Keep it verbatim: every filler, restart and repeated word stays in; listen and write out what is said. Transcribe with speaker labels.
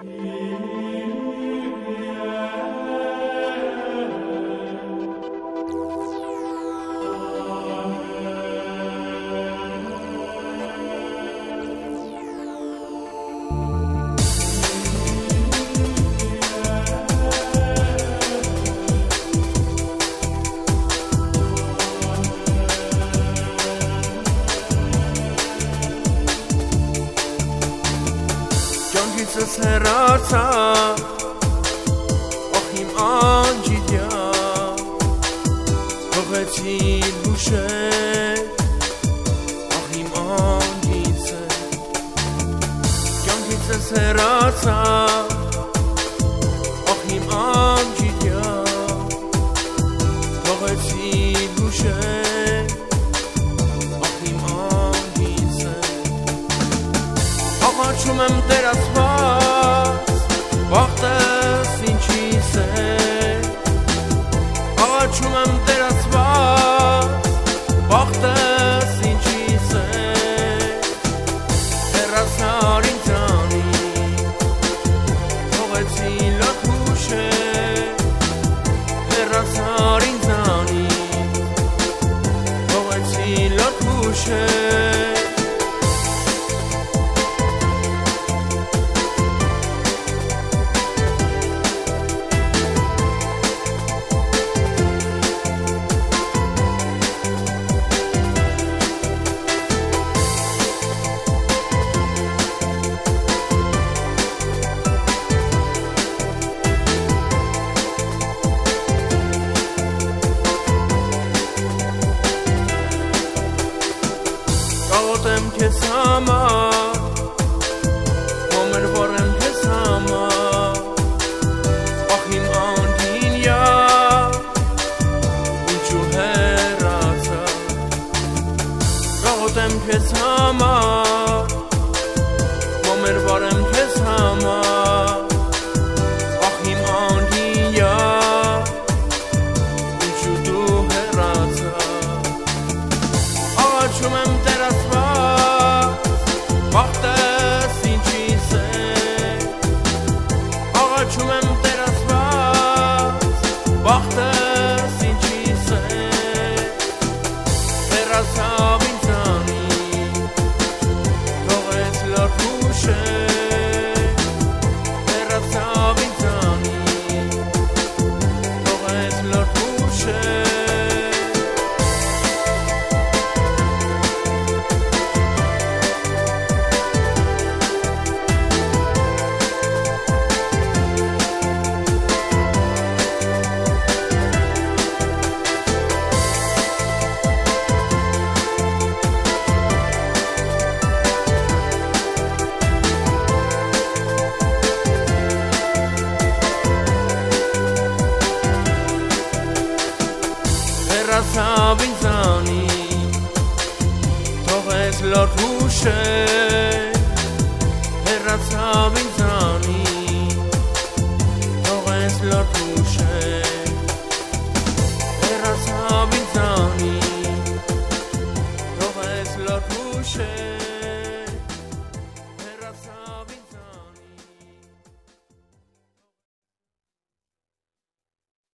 Speaker 1: Կյանքիցս հեռացա, ախ իմ անջիդյա, թողեցին հուշեր, ախ իմ անջից է, կյանքիցս հեռացա, ախ իմ անջիդյա, թողեցին հուշեր, ախ իմ անջից է, աղաչում եմ Տեր Աստված, բախտս ինչիս է, աղաչում եմ Տեր Աստված, բախտս ինչիս է, հեռացար ինձանից, թողեցին լոտ հուշեր, հեռացար ինձանից, թողեցին լոտ հուշեր. Կաղոտեմ քեզ համար, հոմեր վարեմ քեզ համար, ախ իմ անդինյա, ինչու հեռացա, կաղոտեմ քեզ համար, հոմեր վարեմ քեզ համար, ախ իմ անդինյա, ինչու դու հեռացա, աղաչում եմ Տեր Աստված, բախտս ինչիս է, աղաչում եմ Տեր Աստված, բախտս ինչիս է, հեռացավ ինձանից, թողեց լոտ հուշեր, հեռացավ ինձանից, թողեց լոտ հուշեր. Հեռացավ ինձանից, թողեց լոտ հուշեր,